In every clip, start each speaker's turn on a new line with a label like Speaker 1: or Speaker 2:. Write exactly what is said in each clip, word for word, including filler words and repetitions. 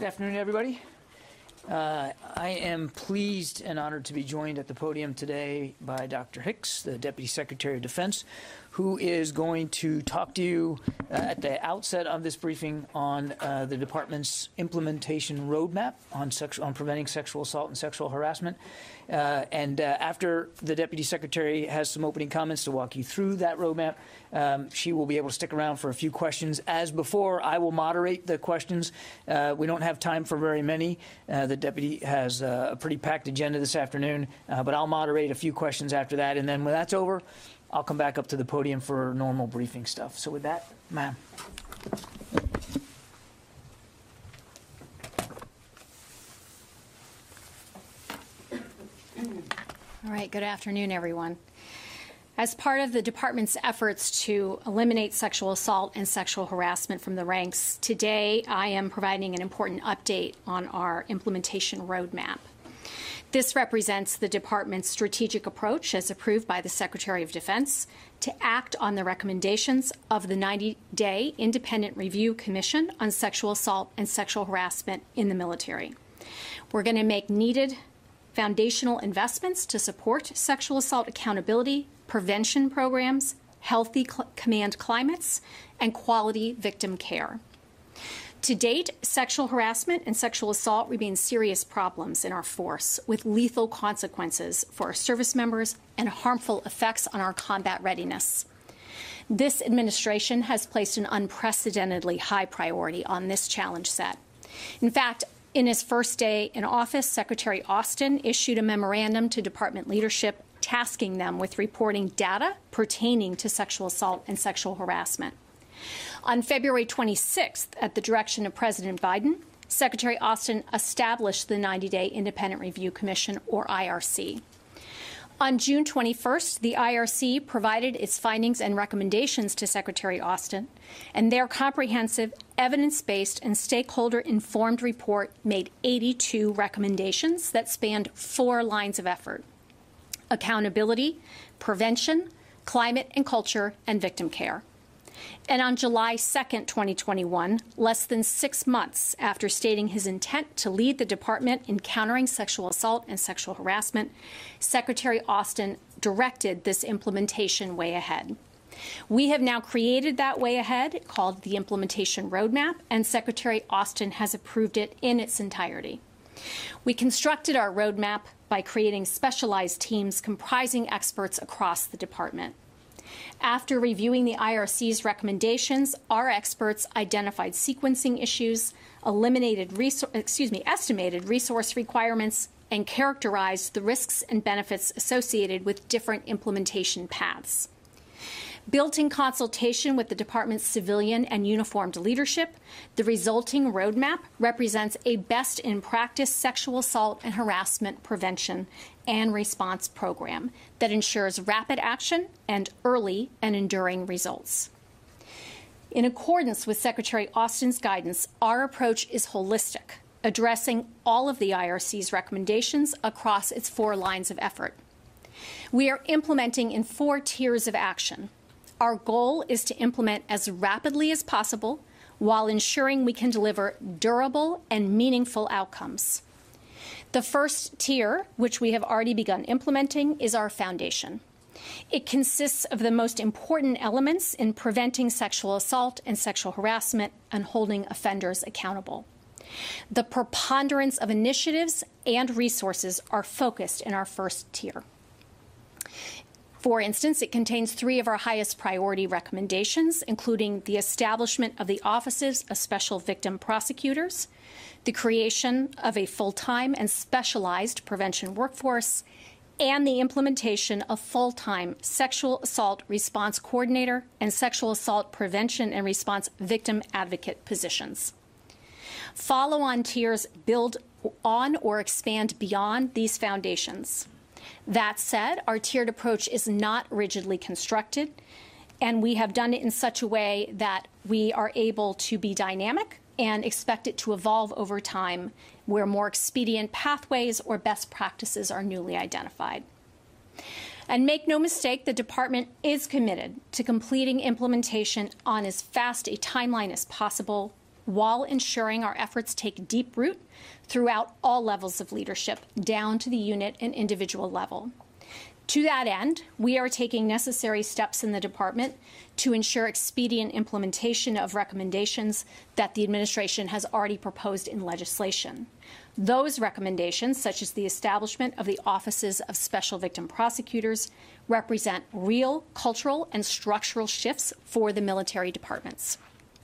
Speaker 1: Good afternoon, everybody. Uh, I am pleased and honored to be joined at the podium today by Doctor Hicks, the Deputy Secretary of Defense, who is going to talk to you uh, at the outset of this briefing on uh, the department's implementation roadmap on, sexu- on preventing sexual assault and sexual harassment. Uh, and uh, after the Deputy Secretary has some opening comments to walk you through that roadmap, um, she will be able to stick around for a few questions. As before, I will moderate the questions. Uh, we don't have time for very many. Uh, the Deputy has uh, a pretty packed agenda this afternoon, uh, but I'll moderate a few questions after that. And then when that's over, I'll come back up to the podium for normal briefing stuff. So with that, ma'am.
Speaker 2: All right, good afternoon, everyone. As part of the department's efforts to eliminate sexual assault and sexual harassment from the ranks, today I am providing an important update on our implementation roadmap. This represents the department's strategic approach, as approved by the Secretary of Defense, to act on the recommendations of the ninety-day Independent Review Commission on Sexual Assault and Sexual Harassment in the Military. We're going to make needed foundational investments to support sexual assault accountability, prevention programs, healthy cl- command climates, and quality victim care. To date, sexual harassment and sexual assault remain serious problems in our force, with lethal consequences for our service members and harmful effects on our combat readiness. This administration has placed an unprecedentedly high priority on this challenge set. In fact, in his first day in office, Secretary Austin issued a memorandum to department leadership tasking them with reporting data pertaining to sexual assault and sexual harassment. On February twenty-sixth, at the direction of President Biden, Secretary Austin established the ninety-day Independent Review Commission, or I R C. On June twenty-first, the I R C provided its findings and recommendations to Secretary Austin, and their comprehensive, evidence-based, and stakeholder-informed report made eighty-two recommendations that spanned four lines of effort: accountability, prevention, climate and culture, and victim care. And on July second, twenty twenty-one, less than six months after stating his intent to lead the department in countering sexual assault and sexual harassment, Secretary Austin directed this implementation way ahead. We have now created that way ahead, called the Implementation Roadmap, and Secretary Austin has approved it in its entirety. We constructed our roadmap by creating specialized teams comprising experts across the department. After reviewing the I R C's recommendations, our experts identified sequencing issues, eliminated resor- excuse me, estimated resource requirements, and characterized the risks and benefits associated with different implementation paths. Built in consultation with the department's civilian and uniformed leadership, the resulting roadmap represents a best-in-practice sexual assault and harassment prevention and response program that ensures rapid action and early and enduring results. In accordance with Secretary Austin's guidance, our approach is holistic, addressing all of the I R C's recommendations across its four lines of effort. We are implementing in four tiers of action. Our goal is to implement as rapidly as possible while ensuring we can deliver durable and meaningful outcomes. The first tier, which we have already begun implementing, is our foundation. It consists of the most important elements in preventing sexual assault and sexual harassment and holding offenders accountable. The preponderance of initiatives and resources are focused in our first tier. For instance, it contains three of our highest priority recommendations, including the establishment of the offices of special victim prosecutors, the creation of a full-time and specialized prevention workforce, and the implementation of full-time sexual assault response coordinator and sexual assault prevention and response victim advocate positions. Follow-on tiers build on or expand beyond these foundations. That said, our tiered approach is not rigidly constructed, and we have done it in such a way that we are able to be dynamic and expect it to evolve over time where more expedient pathways or best practices are newly identified. And make no mistake, the department is committed to completing implementation on as fast a timeline as possible while ensuring our efforts take deep root throughout all levels of leadership, down to the unit and individual level. To that end, we are taking necessary steps in the department to ensure expedient implementation of recommendations that the administration has already proposed in legislation. Those recommendations, such as the establishment of the offices of special victim prosecutors, represent real cultural and structural shifts for the military departments.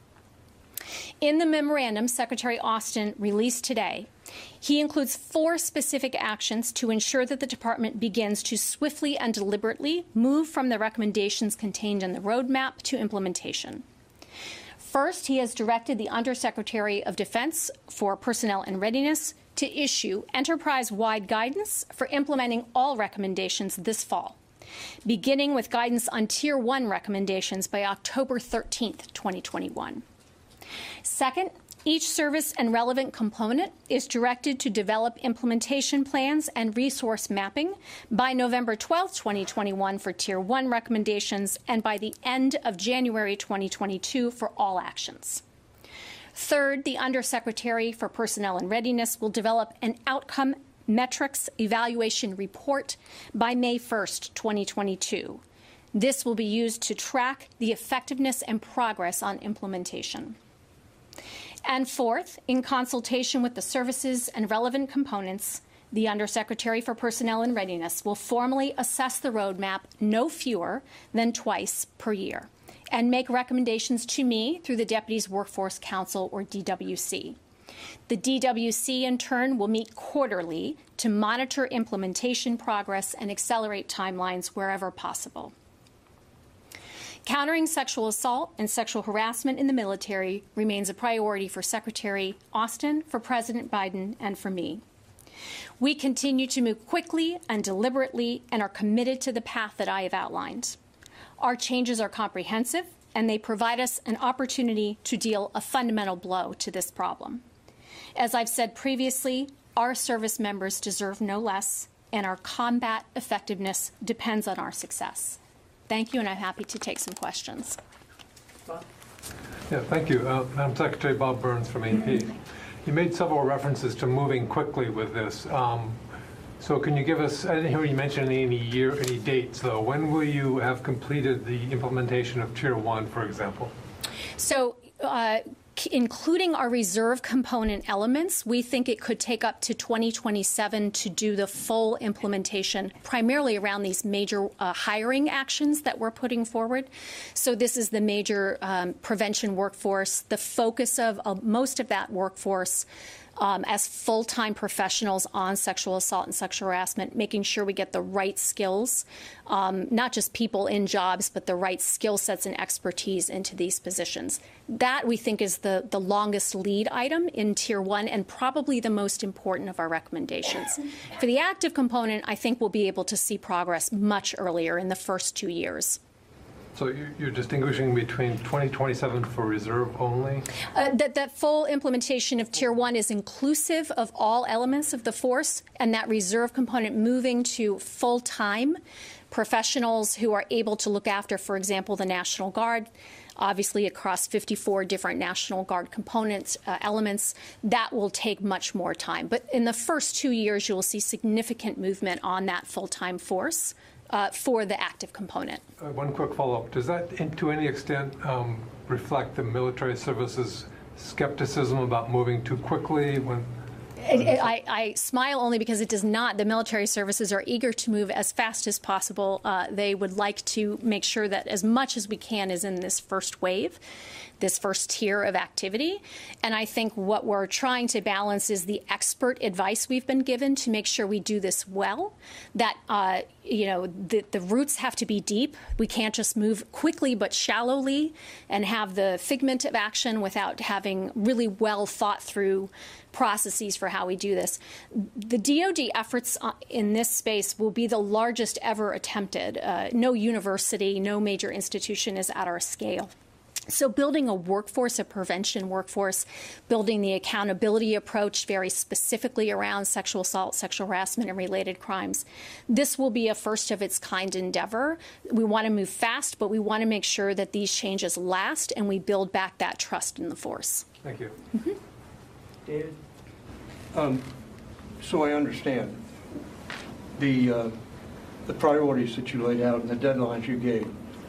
Speaker 2: In the memorandum Secretary Austin released today, he includes four specific actions to ensure that the department begins to swiftly and deliberately move from the recommendations contained in the roadmap to implementation. First, he has directed the Undersecretary of Defense for Personnel and Readiness to issue enterprise-wide guidance for implementing all recommendations this fall, beginning with guidance on Tier one recommendations by October thirteenth, twenty twenty-one. Second, each service and relevant component is directed to develop implementation plans and resource mapping by November twelfth, twenty twenty-one for Tier one recommendations and by the end of January twenty twenty-two for all actions. Third, the Undersecretary for Personnel and Readiness will develop an outcome metrics evaluation report by May first, twenty twenty-two. This will be used to track the effectiveness and progress on implementation. And fourth, in consultation with the services and relevant components, the Undersecretary for Personnel and Readiness will formally assess the roadmap no fewer than twice per year and make recommendations to me through the Deputies Workforce Council, or D W C. The D W C, in turn, will meet quarterly to monitor implementation progress and accelerate timelines wherever possible. Countering sexual assault and sexual harassment in the military remains a priority for Secretary Austin, for President Biden, and for me. We continue to move quickly and deliberately and are committed to the path that I have outlined. Our changes are comprehensive, and they provide us an opportunity to deal a fundamental blow to this problem. As I've said previously, our service members deserve no less, and our combat effectiveness depends on our success. Thank you, and I'm happy to take some questions.
Speaker 3: Yeah, thank you. Uh, Madam Secretary, Bob Burns from A P. You made several references to moving quickly with this. Um, so can you give us, I didn't hear you mention any year, any dates, though. When will you have completed the implementation of Tier one, for example?
Speaker 2: So, uh, including our reserve component elements, we think it could take up to twenty twenty-seven to do the full implementation, primarily around these major uh, hiring actions that we're putting forward. So this is the major um, prevention workforce, the focus of uh, most of that workforce Um, as full-time professionals on sexual assault and sexual harassment, making sure we get the right skills, um, not just people in jobs, but the right skill sets and expertise into these positions. That, we think, is the, the longest lead item in Tier one and probably the most important of our recommendations. For the active component, I think we'll be able to see progress much earlier in the first two years.
Speaker 3: So you're distinguishing between twenty twenty-seven for reserve only?
Speaker 2: Uh, that, that full implementation of Tier one is inclusive of all elements of the force, and that reserve component moving to full-time professionals who are able to look after, for example, the National Guard, obviously across fifty-four different National Guard components, uh, elements, that will take much more time. But in the first two years, you will see significant movement on that full-time force Uh, for the active component.
Speaker 3: Uh, one quick follow-up. Does that, in, to any extent, um, reflect the military services skepticism about moving too quickly? When, when
Speaker 2: I, I, I smile only because it does not. The military services are eager to move as fast as possible. Uh, they would like to make sure that as much as we can is in this first wave, this first tier of activity. And I think what we're trying to balance is the expert advice we've been given to make sure we do this well, that, uh, you know, the, the roots have to be deep. We can't just move quickly but shallowly and have the figment of action without having really well thought through processes for how we do this. The D O D efforts in this space will be the largest ever attempted. Uh, no university, no major institution is at our scale. So building a workforce, a prevention workforce, building the accountability approach very specifically around sexual assault, sexual harassment, and related crimes. This will be a first of its kind endeavor. We want to move fast, but we want to make sure that these changes last and we build back that trust in the force.
Speaker 3: Thank you.
Speaker 2: Mm-hmm.
Speaker 1: David?
Speaker 4: Um, so I understand the, uh, the priorities that you laid out and the deadlines you gave.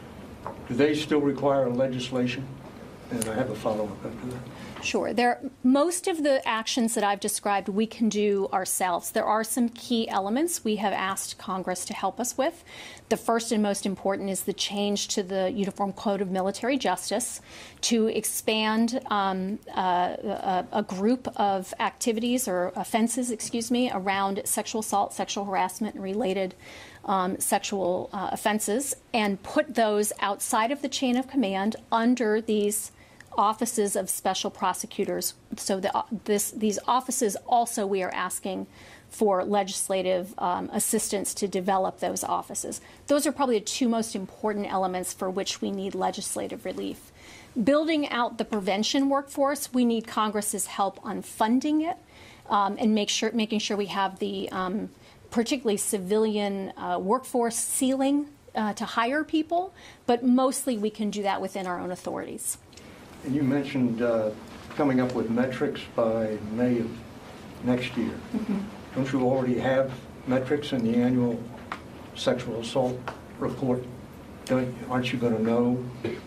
Speaker 4: Do they still require legislation? And I have a follow-up after that.
Speaker 2: Sure. There, most of the actions that I've described we can do ourselves. There are some key elements we have asked Congress to help us with. The first and most important is the change to the Uniform Code of Military Justice to expand um, uh, a, a group of activities or offenses, excuse me, around sexual assault, sexual harassment, and related Um, sexual uh, offenses, and put those outside of the chain of command under these offices of special prosecutors. So the, this, these offices also we are asking for legislative um, assistance to develop those offices. Those are probably the two most important elements for which we need legislative relief. Building out the prevention workforce, we need Congress's help on funding it um, and make sure, making sure we have the um, particularly civilian uh, workforce ceiling uh, to hire people, but mostly we can do that within our own authorities.
Speaker 4: And you mentioned uh, coming up with metrics by May of next year. Mm-hmm. Don't you already have metrics in the annual sexual assault report? Don't, aren't you going to know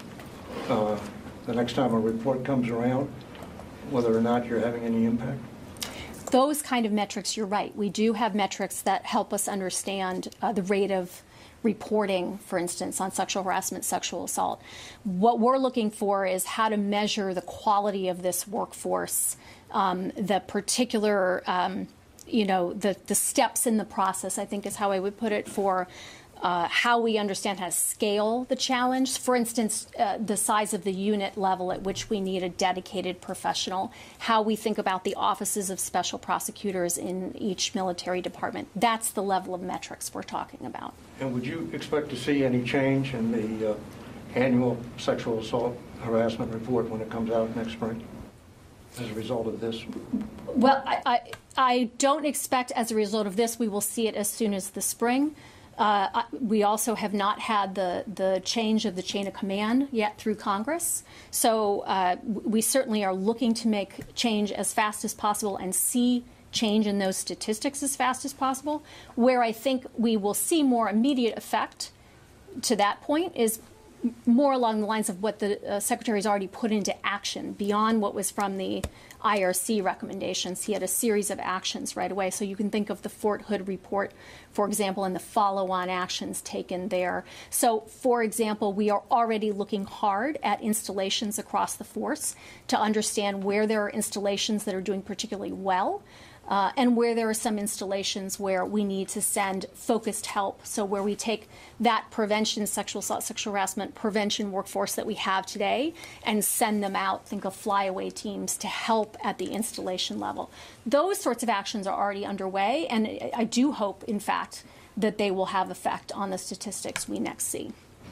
Speaker 4: uh, the next time a report comes around whether or not you're having any impact?
Speaker 2: Those kind of metrics, you're right. We do have metrics that help us understand uh, the rate of reporting, for instance, on sexual harassment, sexual assault. What we're looking for is how to measure the quality of this workforce, um, the particular, um, you know, the, the steps in the process, I think is how I would put it, for Uh, how we understand how to scale the challenge. For instance, uh, the size of the unit level at which we need a dedicated professional, how we think about the offices of special prosecutors in each military department. That's the level of metrics we're talking about.
Speaker 4: And would you expect to see any change in the uh, annual sexual assault harassment report when it comes out next spring as a result of this?
Speaker 2: Well, I, I, I don't expect as a result of this we will see it as soon as the spring. Uh, we also have not had the, the change of the chain of command yet through Congress. So uh, we certainly are looking to make change as fast as possible and see change in those statistics as fast as possible. Where I think we will see more immediate effect to that point is more along the lines of what the uh, Secretary has already put into action beyond what was from the I R C recommendations. He had a series of actions right away. So you can think of the Fort Hood report, for example, and the follow-on actions taken there. So, for example, we are already looking hard at installations across the force to understand where there are installations that are doing particularly well, Uh, and where there are some installations where we need to send focused help. So where we take that prevention, sexual assault, sexual harassment prevention workforce that we have today and send them out, think of flyaway teams, to help at the installation level. Those sorts of actions are already underway, and I do hope, in fact, that they will have effect on the statistics we next see.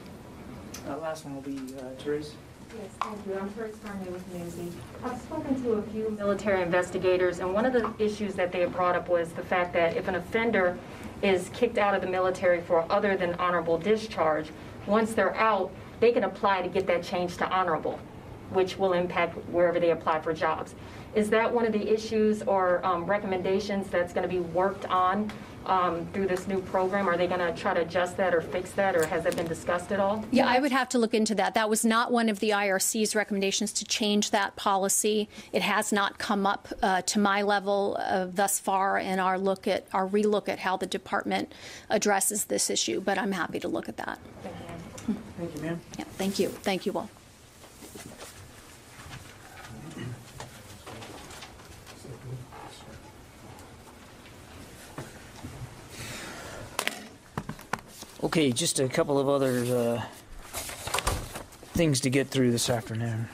Speaker 1: Uh, last one will be uh, Therese.
Speaker 5: Yes, thank you. I'm Therese Farnley with Newsy. I've spoken to a few military investigators, and one of the issues that they have brought up was the fact that if an offender is kicked out of the military for other than honorable discharge, once they're out, they can apply to get that changed to honorable, which will impact wherever they apply for jobs. Is that one of the issues or um, recommendations that's going to be worked on um, through this new program? Are they going to try to adjust that or fix that, or has that been discussed at all?
Speaker 2: Yeah, I would have to look into that. That was not one of the I R C's recommendations to change that policy. It has not come up uh, to my level uh, thus far in our look at our relook at how the department addresses this issue, but I'm happy to look at that.
Speaker 5: Thank you.
Speaker 1: Thank you, ma'am.
Speaker 2: Yeah, thank you. Thank you all.
Speaker 1: Okay, just a couple of other uh, things to get through this afternoon.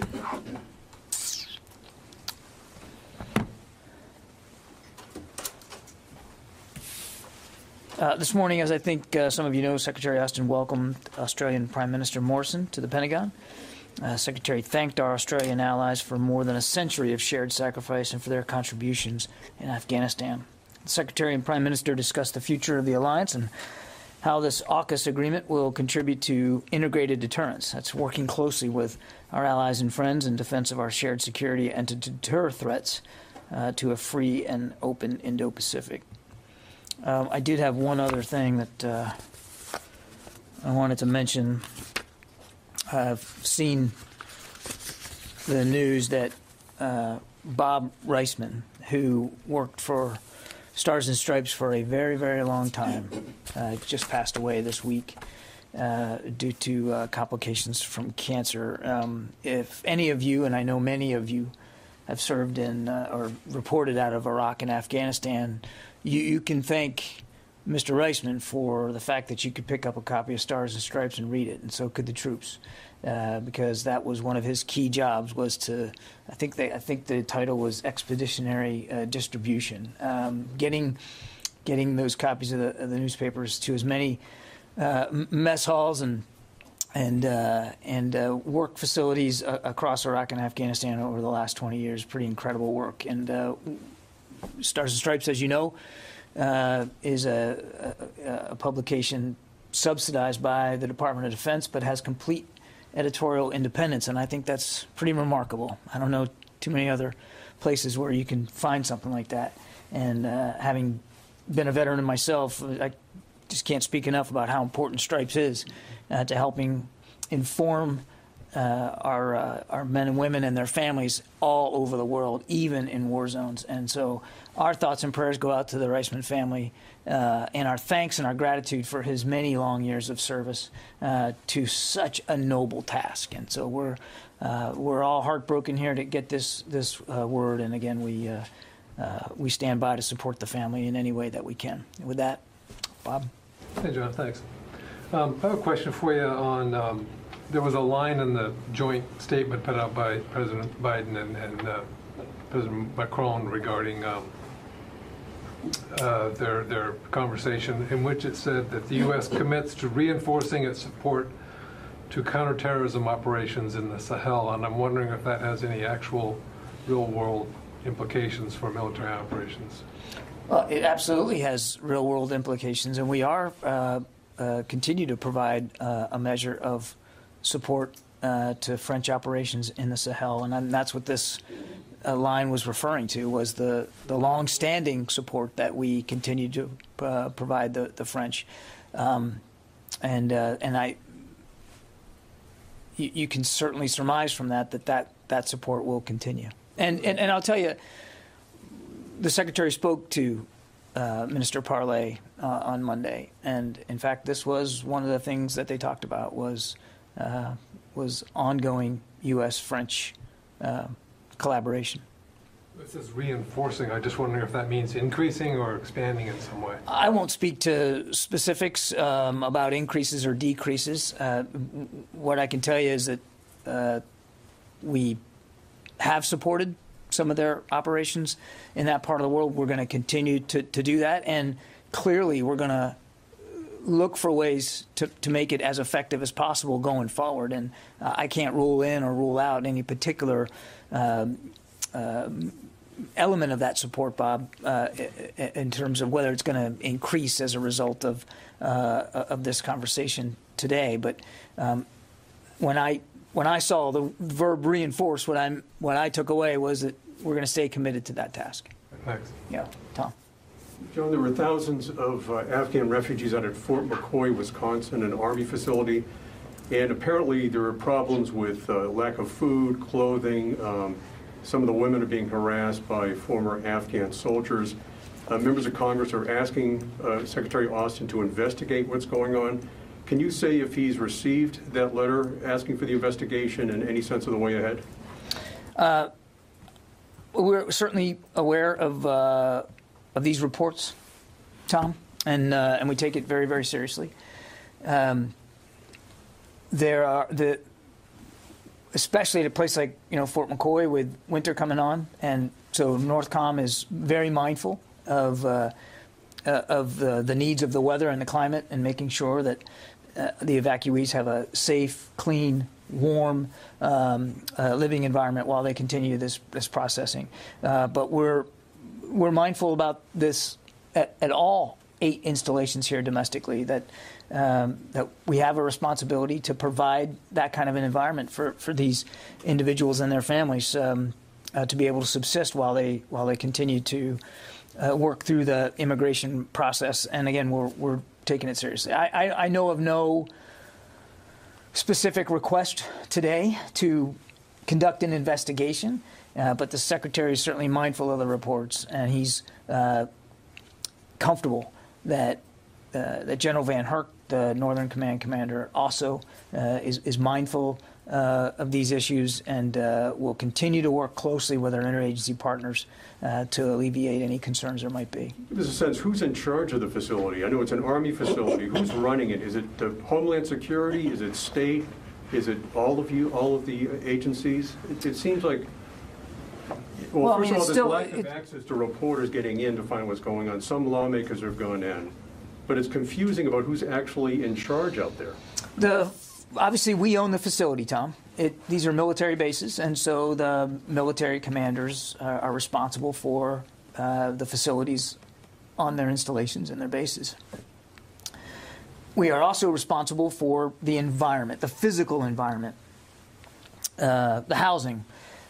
Speaker 1: Uh, this morning, as I think uh, some of you know, Secretary Austin welcomed Australian Prime Minister Morrison to the Pentagon. Uh, Secretary thanked our Australian allies for more than a century of shared sacrifice and for their contributions in Afghanistan. The Secretary and Prime Minister discussed the future of the alliance and how this AUKUS agreement will contribute to integrated deterrence. That's working closely with our allies and friends in defense of our shared security and to deter threats uh, to a free and open Indo-Pacific. Um, I did have one other thing that uh, I wanted to mention. I've seen the news that uh, Bob Reisman, who worked for Stars and Stripes for a very, very long time, uh, just passed away this week uh, due to uh, complications from cancer. Um, if any of you, and I know many of you, have served in uh, or reported out of Iraq and Afghanistan, you, you can thank Mister Reisman for the fact that you could pick up a copy of Stars and Stripes and read it, and so could the troops, uh, because that was one of his key jobs, was to, I think they, I think the title was expeditionary uh, distribution, um, getting, getting those copies of the, of the newspapers to as many uh, mess halls and and uh, and uh, work facilities uh, across Iraq and Afghanistan over the last twenty years. Pretty incredible work, and uh, Stars and Stripes, as you know, Uh, is a, a, a publication subsidized by the Department of Defense, but has complete editorial independence, and I think that's pretty remarkable. I don't know too many other places where you can find something like that. And uh, having been a veteran myself, I just can't speak enough about how important Stripes is uh, to helping inform uh, our uh, our men and women and their families all over the world, even in war zones. And so our thoughts and prayers go out to the Reisman family, uh, and our thanks and our gratitude for his many long years of service uh, to such a noble task. And so we're uh, we're all heartbroken here to get this this uh, word. And again, we uh, uh, we stand by to support the family in any way that we can. With that, Bob.
Speaker 3: Hey, John. Thanks. Um, I have a question for you on. Um, there was a line in the joint statement put out by President Biden and, and uh, President Macron regarding um, uh, their their conversation, in which it said that the U S commits to reinforcing its support to counterterrorism operations in the Sahel, and I'm wondering if that has any actual real-world implications for military operations.
Speaker 1: Well, it absolutely has real-world implications, and we are uh, uh, continue to provide uh, a measure of support uh, to French operations in the Sahel, and that's what this uh, line was referring to, was the, the long-standing support that we continue to uh, provide the, the French. Um, and uh, and I, you, you can certainly surmise from that that that, that support will continue. And, and, and I'll tell you, the Secretary spoke to uh, Minister Parley uh, on Monday, and in fact, this was one of the things that they talked about was Uh, was ongoing U S French uh, collaboration.
Speaker 3: It says reinforcing. I'm just wondering if that means increasing or expanding in some way.
Speaker 1: I won't speak to specifics um, about increases or decreases. Uh, what I can tell you is that uh, we have supported some of their operations in that part of the world. We're going to continue to, to do that, and clearly we're going to look for ways to, to make it as effective as possible going forward. And uh, I can't rule in or rule out any particular uh, uh, element of that support, Bob, uh, in terms of whether it's going to increase as a result of uh, of this conversation today. But um, when I when I saw the verb reinforce, what I'm what I took away was that we're going to stay committed to that task.
Speaker 3: Thanks.
Speaker 1: Yeah, Tom.
Speaker 6: John, there were thousands of uh, Afghan refugees out at Fort McCoy, Wisconsin, an Army facility, and apparently there are problems with uh, lack of food, clothing. Um, some of the women are being harassed by former Afghan soldiers. Uh, members of Congress are asking uh, Secretary Austin to investigate what's going on. Can you say if he's received that letter asking for the investigation and any sense of the way ahead?
Speaker 1: Uh, we're certainly aware of uh, of these reports, Tom, and uh, and we take it very, very seriously. Um, there are the, especially at a place like you know Fort McCoy with winter coming on, and so NORTHCOM is very mindful of uh, uh, of the, the needs of the weather and the climate, and making sure that uh, the evacuees have a safe, clean warm um, uh, living environment while they continue this this processing. Uh, but we're we're mindful about this at, at all eight installations here domestically, that um, that we have a responsibility to provide that kind of an environment for, for these individuals and their families um, uh, to be able to subsist while they while they continue to uh, work through the immigration process. And again, we're we're taking it seriously. I, I, I know of no specific request today to conduct an investigation, uh, but the Secretary is certainly mindful of the reports, and he's uh, comfortable that uh, that General Van Herk, the Northern Command Commander, also uh, is, is mindful uh, of these issues, and uh, will continue to work closely with our interagency partners uh, to alleviate any concerns there might be.
Speaker 6: Give us a sense, who's in charge of the facility? I know it's an Army facility. Who's running it? Is it the Homeland Security? Is it state? Is it all of you, all of the agencies? It, it seems like, well,
Speaker 1: Well, I
Speaker 6: first
Speaker 1: mean,
Speaker 6: of all,
Speaker 1: it's
Speaker 6: there's
Speaker 1: still-
Speaker 6: lack
Speaker 1: it-
Speaker 6: of access to reporters getting in to find what's going on. Some lawmakers have gone in, but it's confusing about who's actually in charge out there.
Speaker 1: The obviously we own the facility, Tom. It, these are military bases, and so the military commanders uh, are responsible for uh, the facilities on their installations and their bases. We are also responsible for the environment, the physical environment, uh, the housing,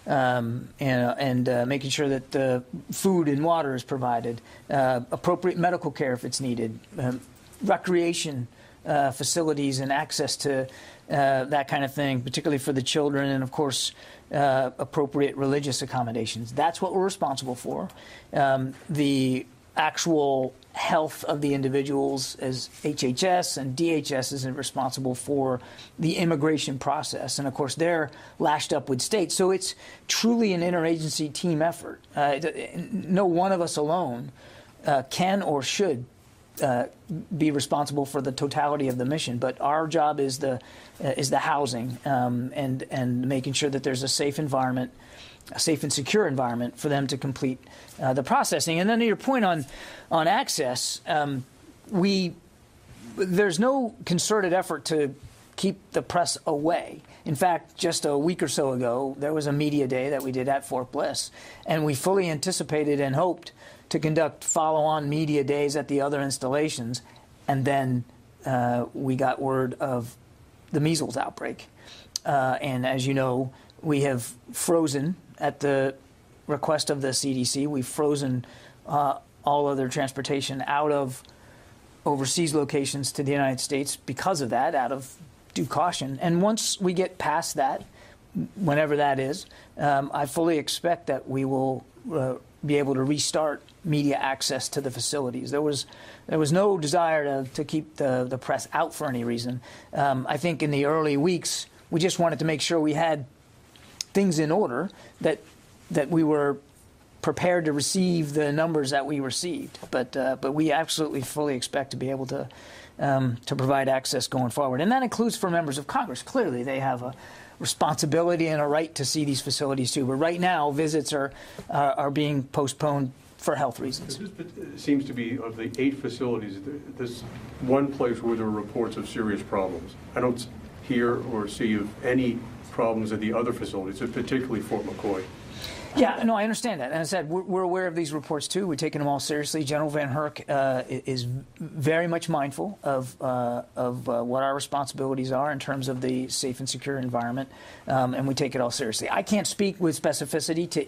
Speaker 1: um, and, and uh, making sure that the food and water is provided, uh, appropriate medical care if it's needed, um, recreation uh, facilities and access to uh, that kind of thing, particularly for the children, and of course uh, appropriate religious accommodations. That's what we're responsible for. Um, the actual health of the individuals as H H S and D H S is responsible for the immigration process. And of course, they're lashed up with states. So it's truly an interagency team effort. Uh, no one of us alone uh, can or should uh, be responsible for the totality of the mission. But our job is the uh, is the housing um, and, and making sure that there's a safe environment, a safe and secure environment for them to complete uh, the processing. And then to your point on on access, um, we there's no concerted effort to keep the press away. In fact, just a week or so ago, there was a media day that we did at Fort Bliss, and we fully anticipated and hoped to conduct follow-on media days at the other installations, and then uh, we got word of the measles outbreak. Uh, and as you know, we have frozen, at the request of the C D C, we've frozen uh, all other transportation out of overseas locations to the United States because of that, out of due caution. And once we get past that, whenever that is, um, I fully expect that we will uh, be able to restart media access to the facilities. There was there was no desire to, to keep the, the press out for any reason. Um, I think in the early weeks, we just wanted to make sure we had things in order, that that we were prepared to receive the numbers that we received. But uh, but we absolutely fully expect to be able to um, to provide access going forward, and that includes for members of Congress. Clearly, they have a responsibility and a right to see these facilities too. But right now, visits are uh, are being postponed for health reasons.
Speaker 6: This seems to be, of the eight facilities, this one place where there are reports of serious problems. I don't hear or see of any problems at the other facilities, particularly Fort McCoy.
Speaker 1: Yeah, no, I understand that. And as I said, we're, we're aware of these reports too. We're taking them all seriously. General Van Herk uh, is very much mindful of uh, of uh, what our responsibilities are in terms of the safe and secure environment, um, and we take it all seriously. I can't speak with specificity to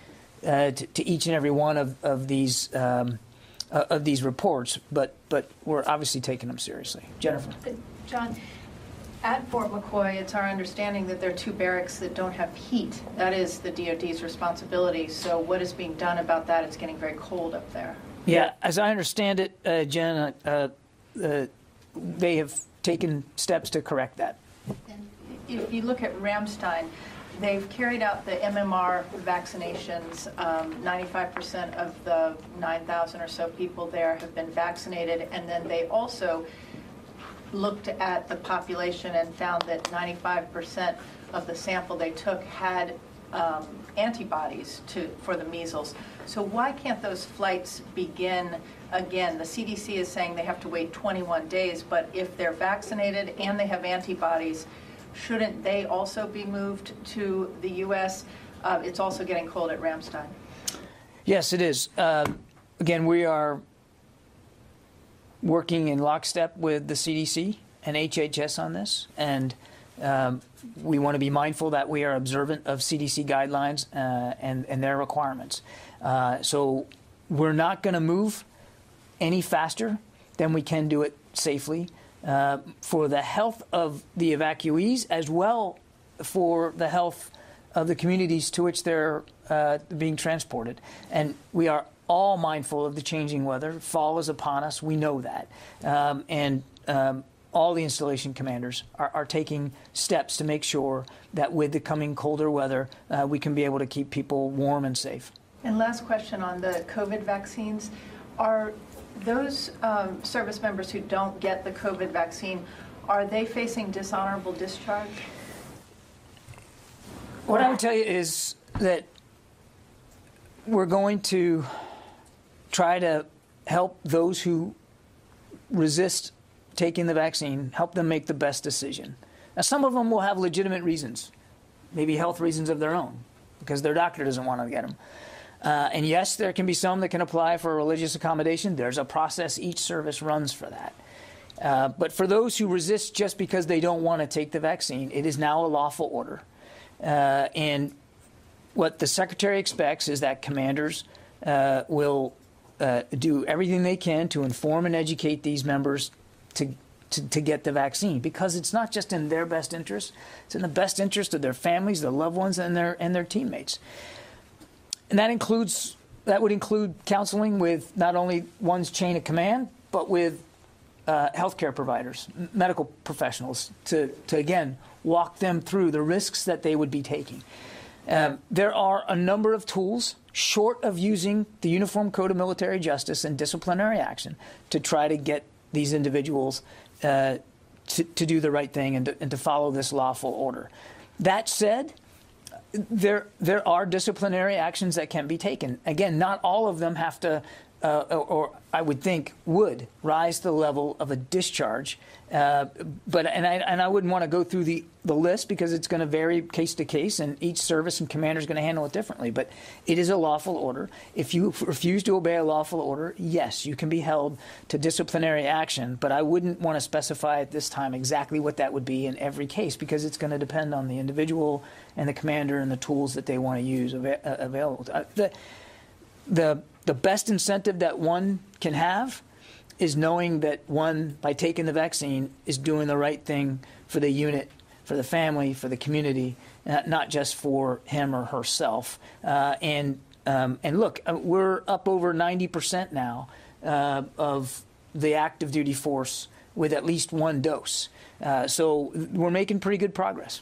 Speaker 1: uh, to, to each and every one of of these um, uh, of these reports, but but we're obviously taking them seriously. Jennifer.
Speaker 7: John, at Fort McCoy, it's our understanding that there are two barracks that don't have heat. That is the D O D's responsibility. So what is being done about that? It's getting very cold up there.
Speaker 1: Yeah, as I understand it, uh, Jen, uh, uh, they have taken steps to correct that.
Speaker 7: And if you look at Ramstein, they've carried out the M M R vaccinations. Um, ninety-five percent of the nine thousand or so people there have been vaccinated. And then they also looked at the population and found that ninety-five percent of the sample they took had um, antibodies to for the measles. So why can't those flights begin again? The C D C is saying they have to wait twenty-one days, but if they're vaccinated and they have antibodies, shouldn't they also be moved to the U S? Uh, it's also getting cold at Ramstein.
Speaker 1: Yes, it is. Uh, again, we are working in lockstep with the C D C and H H S on this, and um, we want to be mindful that we are observant of C D C guidelines uh, and, and their requirements. Uh, so we're not going to move any faster than we can do it safely uh, for the health of the evacuees, as well for the health of the communities to which they're uh, being transported. And we are all mindful of the changing weather. Fall is upon us. We know that. Um, and um, all the installation commanders are, are taking steps to make sure that with the coming colder weather, uh, we can be able to keep people warm and safe.
Speaker 7: And last question on the COVID vaccines. Are those um, service members who don't get the COVID vaccine, are they facing dishonorable discharge?
Speaker 1: What I would tell you is that we're going to try to help those who resist taking the vaccine, help them make the best decision. Now, some of them will have legitimate reasons, maybe health reasons of their own, because their doctor doesn't want to get them. Uh, and yes, there can be some that can apply for religious accommodation. There's a process each service runs for that. Uh, but for those who resist just because they don't want to take the vaccine, it is now a lawful order. Uh, and what the Secretary expects is that commanders uh, will uh, do everything they can to inform and educate these members to, to, to get the vaccine, because it's not just in their best interest, it's in the best interest of their families, their loved ones, and their, and their teammates. And that includes, that would include counseling with not only one's chain of command, but with uh, healthcare providers, medical professionals, to, to, again, walk them through the risks that they would be taking. Um, there are a number of tools, short of using the Uniform Code of Military Justice and disciplinary action, to try to get these individuals uh, to, to do the right thing and to, and to follow this lawful order. That said, there there are disciplinary actions that can be taken. Again, not all of them have to, uh, or, or I would think would rise to the level of a discharge. Uh, but and I and I wouldn't want to go through the, the list, because it's going to vary case to case, and each service and commander is going to handle it differently. But it is a lawful order. If you refuse to obey a lawful order, yes, you can be held to disciplinary action. But I wouldn't want to specify at this time exactly what that would be in every case, because it's going to depend on the individual and the commander and the tools that they want to use av- available. Uh, the the the best incentive that one can have is knowing that one, by taking the vaccine, is doing the right thing for the unit, for the family, for the community, uh, not just for him or herself. Uh, and um, and look, we're up over ninety percent now uh, of the active duty force with at least one dose. Uh, so we're making pretty good progress.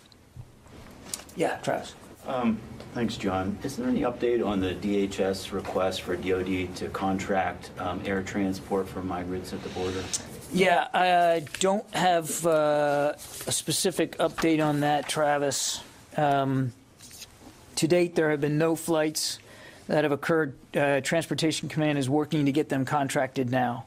Speaker 1: Yeah, Travis.
Speaker 8: Um, thanks, John. Is there any update on the D H S request for D O D to contract um, air transport for migrants at the border?
Speaker 1: Yeah, I don't have uh, a specific update on that, Travis. Um, to date, there have been no flights that have occurred. Uh, Transportation Command is working to get them contracted now.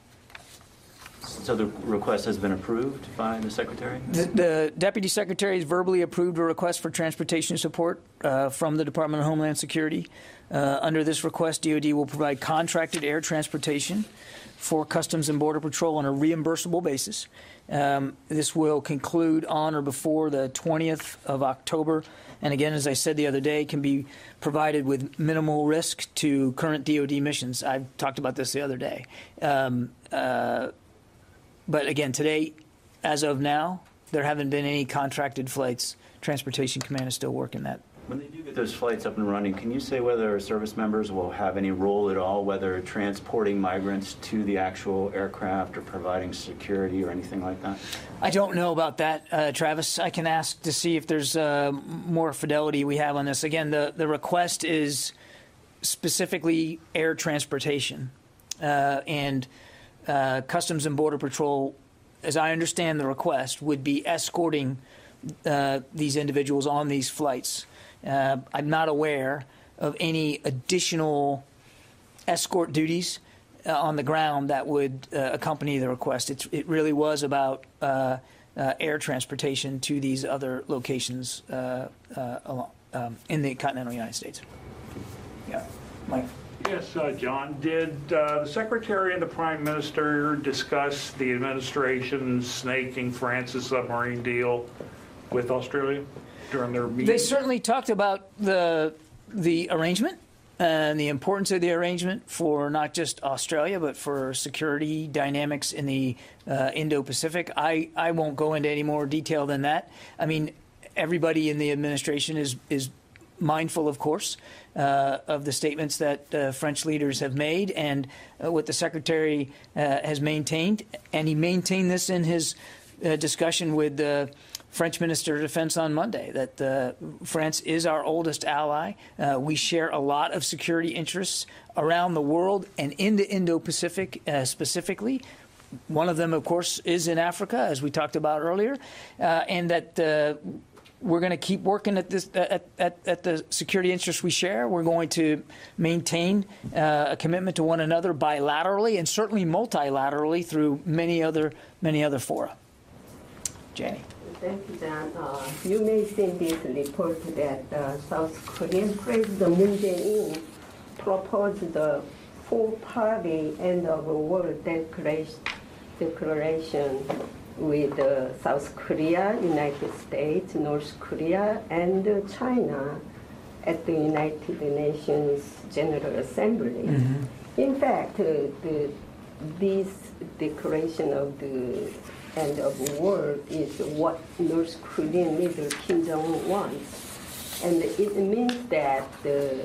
Speaker 8: So the request has been approved by the Secretary?
Speaker 1: The, the Deputy Secretary has verbally approved a request for transportation support uh, from the Department of Homeland Security. Uh, under this request, D O D will provide contracted air transportation for Customs and Border Patrol on a reimbursable basis. Um, this will conclude on or before the twentieth of October. And again, as I said the other day, can be provided with minimal risk to current D O D missions. I talked about this the other day. Um, uh, But again, today, as of now, there haven't been any contracted flights. Transportation Command is still working that.
Speaker 8: When they do get those flights up and running, can you say whether service members will have any role at all, whether transporting migrants to the actual aircraft or providing security or anything like that?
Speaker 1: I don't know about that, uh, Travis. I can ask to see if there's uh, more fidelity we have on this. Again, the, the request is specifically air transportation. Uh, and Uh, Customs and Border Patrol, as I understand the request, would be escorting uh, these individuals on these flights. Uh, I'm not aware of any additional escort duties uh, on the ground that would uh, accompany the request. It's, it really was about uh, uh, air transportation to these other locations uh, uh, along, um, in the continental United States. Yeah, Mike.
Speaker 9: Yes, uh, John. Did uh, the Secretary and the Prime Minister discuss the administration's snaking France's submarine deal with Australia during their meeting?
Speaker 1: They certainly talked about the the arrangement and the importance of the arrangement for not just Australia, but for security dynamics in the uh, Indo-Pacific. I, I won't go into any more detail than that. I mean, everybody in the administration is is mindful, of course, uh, of the statements that uh, French leaders have made and uh, what the Secretary uh, has maintained. And he maintained this in his uh, discussion with the French Minister of Defense on Monday, that uh, France is our oldest ally. Uh, we share a lot of security interests around the world and in the Indo-Pacific uh, specifically. One of them, of course, is in Africa, as we talked about earlier, uh, and that uh, we're going to keep working at this at, at, at the security interests we share. We're going to maintain uh, a commitment to one another bilaterally and certainly multilaterally through many other many other fora. Jenny.
Speaker 10: Thank you, John. Uh, you may see this report that uh, South Korean President Moon Jae-in proposed the four-party end of the world declaration, declaration with uh, South Korea, United States, North Korea, and uh, China at the United Nations General Assembly. Mm-hmm. In fact, uh, the, this declaration of the end of the world is what North Korean leader Kim Jong-un wants. And it means that the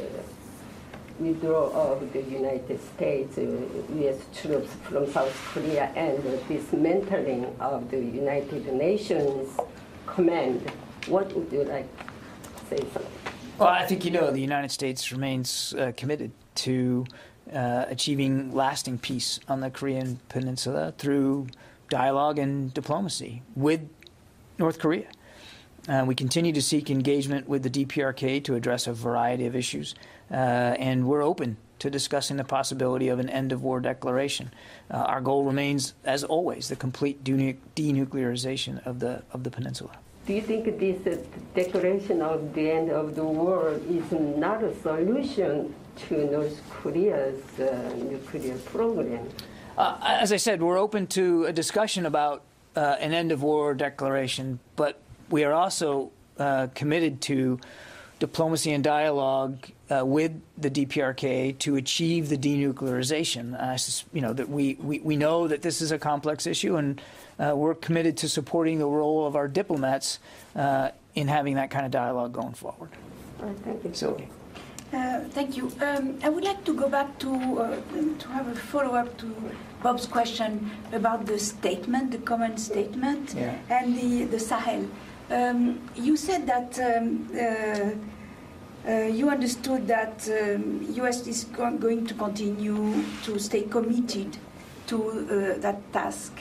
Speaker 10: withdrawal of the United States, uh, U S troops from South Korea, and the dismantling of the United Nations command. What would you like to say something?
Speaker 1: Well, I think you know the United States remains uh, committed to uh, achieving lasting peace on the Korean Peninsula through dialogue and diplomacy with North Korea. Uh, we continue to seek engagement with the D P R K to address a variety of issues, uh, and we're open to discussing the possibility of an end-of-war declaration. Uh, our goal remains, as always, the complete denu- denuclearization of the of the peninsula.
Speaker 10: Do you think this uh, declaration of the end of the war is not a solution to North Korea's uh, nuclear program?
Speaker 1: Uh, as I said, we're open to a discussion about uh, an end-of-war declaration, but we are also uh, committed to diplomacy and dialogue uh, with the D P R K to achieve the denuclearization. Uh, you know that we, we, we know that this is a complex issue, and uh, we're committed to supporting the role of our diplomats uh, in having that kind of dialogue going forward.
Speaker 10: Oh, thank you.
Speaker 1: Sylvie.
Speaker 11: Uh, thank you. Um, I would like to go back to uh, to have a follow-up to Bob's question about the statement, the common statement,
Speaker 1: yeah.
Speaker 11: and the, the Sahel. Um, you said that um, uh, uh, you understood that um, U S is go- going to continue to stay committed to uh, that task.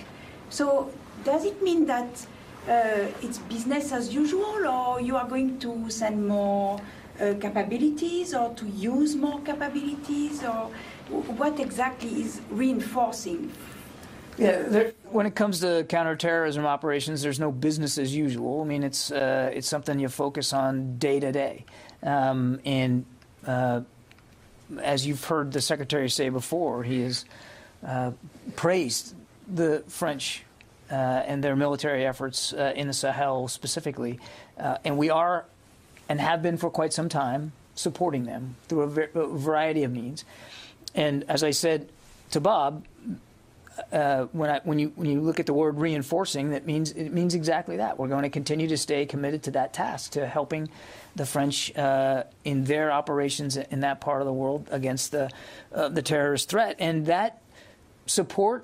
Speaker 11: So does it mean that uh, it's business as usual, or you are going to send more Uh, capabilities, or to use more capabilities, or what exactly is reinforcing?
Speaker 1: Yeah, there, when it comes to counterterrorism operations, there's no business as usual. I mean, it's uh, it's something you focus on day to day, um, and uh, as you've heard the Secretary say before, he has uh, praised the French uh, and their military efforts uh, in the Sahel specifically, uh, and we are, and have been for quite some time, supporting them through a, ver- a variety of means. And as I said to Bob, uh, when, I, when you when you look at the word reinforcing, that means it means exactly that. We're going to continue to stay committed to that task, to helping the French uh, in their operations in that part of the world against the uh, the terrorist threat. And that support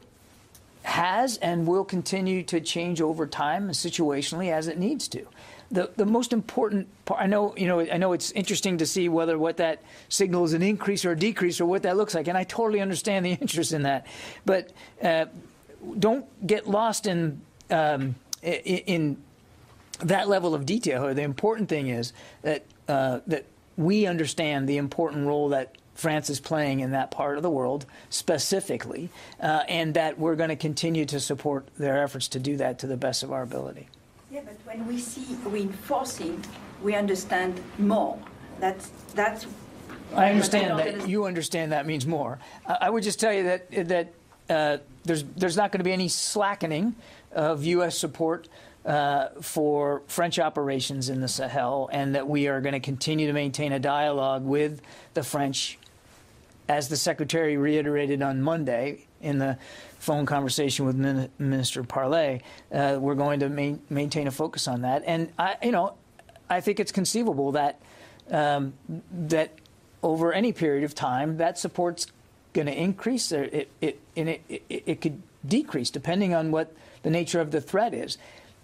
Speaker 1: has and will continue to change over time, situationally, as it needs to. The the most important part, I know, you know, I know it's interesting to see whether what that signal is an increase or a decrease or what that looks like, and I totally understand the interest in that. But uh, don't get lost in, um, in in that level of detail. The important thing is that uh, that we understand the important role that France is playing in that part of the world specifically, uh, and that we're going to continue to support their efforts to do that to the best of our ability.
Speaker 11: Yeah, but when we see reinforcing, we understand more. That's that's.
Speaker 1: I understand that you understand that means more. Uh, I would just tell you that that uh, there's there's not going to be any slackening of U S support uh, for French operations in the Sahel, and that we are going to continue to maintain a dialogue with the French, as the Secretary reiterated on Monday in the phone conversation with Min- Minister Parley. Uh, we're going to main, maintain a focus on that, and I, you know, I think it's conceivable that um, that. over any period of time, that support's going to increase, or it, it, and it, it, it could decrease depending on what the nature of the threat is.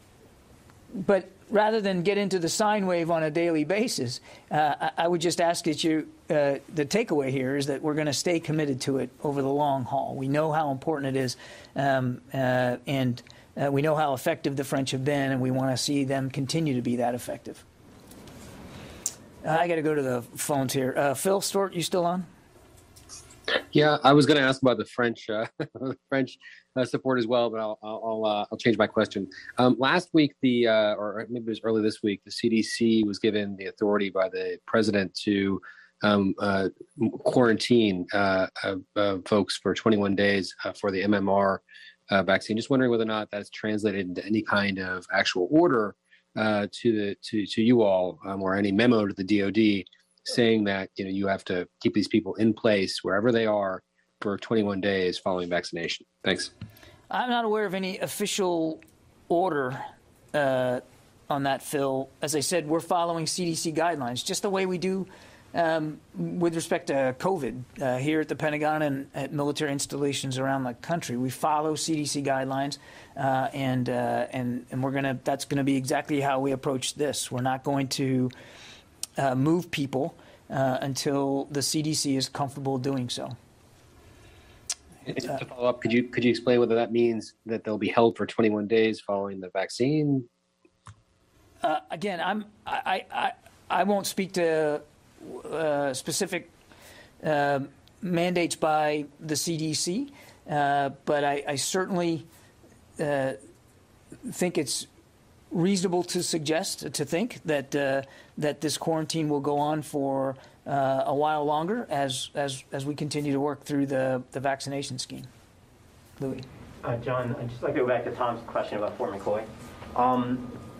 Speaker 1: But rather than get into the sine wave on a daily basis, uh, I, I would just ask that you, uh, the takeaway here is that we're going to stay committed to it over the long haul. We know how important it is, um, uh, and uh, we know how effective the French have been, and we want to see them continue to be that effective. Uh, I got to go to the phones here. Uh, Phil Stewart, you still on?
Speaker 12: Yeah, I was going to ask about the French uh, French uh, support as well, but I'll I'll, uh, I'll change my question. Um, last week, the uh, or maybe it was early this week, the C D C was given the authority by the president to um, uh, quarantine uh, uh, uh, folks for twenty-one days uh, for the M M R uh, vaccine. Just wondering whether or not that's translated into any kind of actual order Uh, to the to to you all, um, or any memo to the D O D saying that, you know, you have to keep these people in place wherever they are for twenty-one days following vaccination. Thanks.
Speaker 1: I'm not aware of any official order uh, on that, Phil. As I said, we're following C D C guidelines, just the way we do um, with respect to COVID uh, here at the Pentagon and at military installations around the country. We follow C D C guidelines. Uh, and, uh, and and we're gonna. That's gonna be exactly how we approach this. We're not going to uh, move people uh, until the C D C is comfortable doing so.
Speaker 12: And to follow up, could you could you explain whether that means that they'll be held for twenty-one days following the vaccine?
Speaker 1: Uh, again, I'm I, I I won't speak to uh, specific uh, mandates by the C D C, uh, but I, I certainly. Uh, think it's reasonable to suggest, to think that uh, that this quarantine will go on for uh, a while longer as as as we continue to work through the the vaccination scheme. Louis,
Speaker 13: uh, John, I'd just like to go back to Tom's question about Fort McCoy. Um,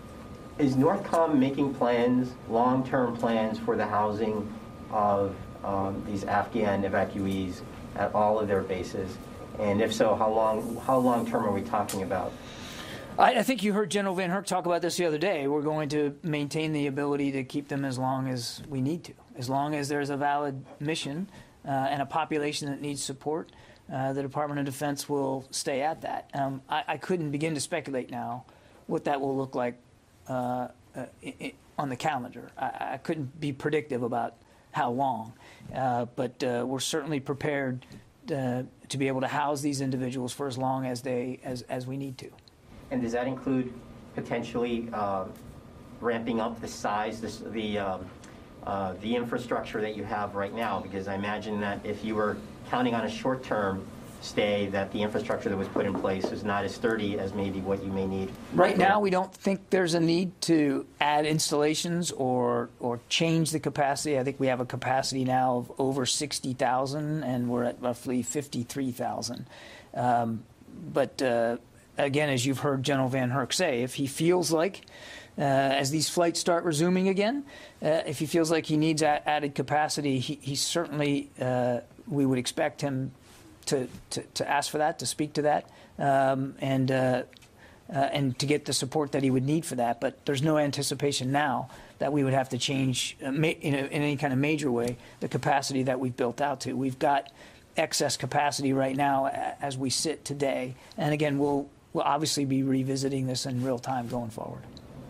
Speaker 13: is Northcom making plans, long-term plans for the housing of um, these Afghan evacuees at all of their bases? And if so, how long how long term are we talking about?
Speaker 1: I, I think you heard General Van Herk talk about this the other day. We're going to maintain the ability to keep them as long as we need to. As long as there's a valid mission uh, and a population that needs support, uh, the Department of Defense will stay at that. Um, I, I couldn't begin to speculate now what that will look like uh, uh, i- i- on the calendar. I, I couldn't be predictive about how long, uh, but uh, we're certainly prepared Uh, to be able to house these individuals for as long as they as, as we need to.
Speaker 13: And does that include potentially uh, ramping up the size, this, the um, uh, the infrastructure that you have right now? Because I imagine that if you were counting on a short-term stay, that the infrastructure that was put in place is not as sturdy as maybe what you may need.
Speaker 1: Right now, we don't think there's a need to add installations or or change the capacity. I think we have a capacity now of over sixty thousand, and we're at roughly fifty-three thousand. Um, but uh, again, as you've heard General Van Herk say, if he feels like, uh, as these flights start resuming again, uh, if he feels like he needs a- added capacity, he, he certainly, uh, we would expect him To, to, to ask for that, to speak to that, um, and uh, uh, and to get the support that he would need for that. But there's no anticipation now that we would have to change uh, ma- in, a, in any kind of major way the capacity that we've built out to. We've got excess capacity right now a- as we sit today. And again, we'll, we'll obviously be revisiting this in real time going forward.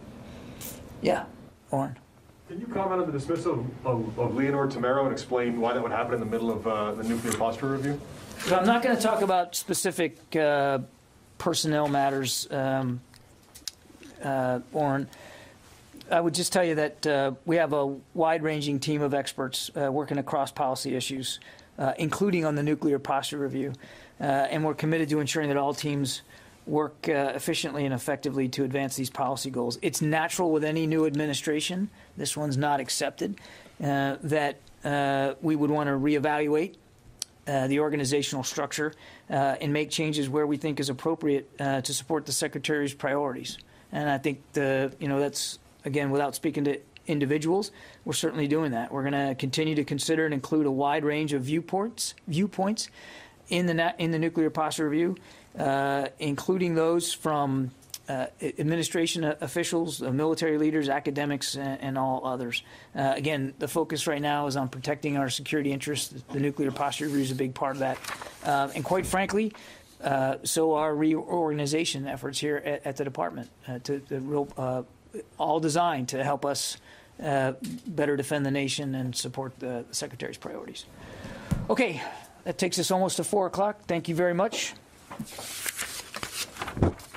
Speaker 1: Yeah, Oren.
Speaker 14: Can you comment on the dismissal of, of, of Leonor Tamero and explain why that would happen in the middle of uh, the nuclear posture review?
Speaker 1: So I'm not going to talk about specific uh, personnel matters, um, uh, Oren. I would just tell you that uh, we have a wide-ranging team of experts uh, working across policy issues, uh, including on the nuclear posture review. Uh, and we're committed to ensuring that all teams work uh, efficiently and effectively to advance these policy goals. It's natural with any new administration, this one's not accepted, uh, that uh, we would want to reevaluate uh, the organizational structure uh, and make changes where we think is appropriate uh, to support the Secretary's priorities. And I think, the, you know, that's, again, without speaking to individuals, we're certainly doing that. We're going to continue to consider and include a wide range of viewpoints, viewpoints in the, na- in the nuclear posture review, uh, including those from uh, administration officials, uh, military leaders, academics, and, and all others. Uh, again, the focus right now is on protecting our security interests. The nuclear posture review is a big part of that. Uh, and quite frankly, uh, so are reorganization efforts here at, at the department, uh, to the real, uh, all designed to help us uh, better defend the nation and support the, the Secretary's priorities. Okay, that takes us almost to four o'clock. Thank you very much.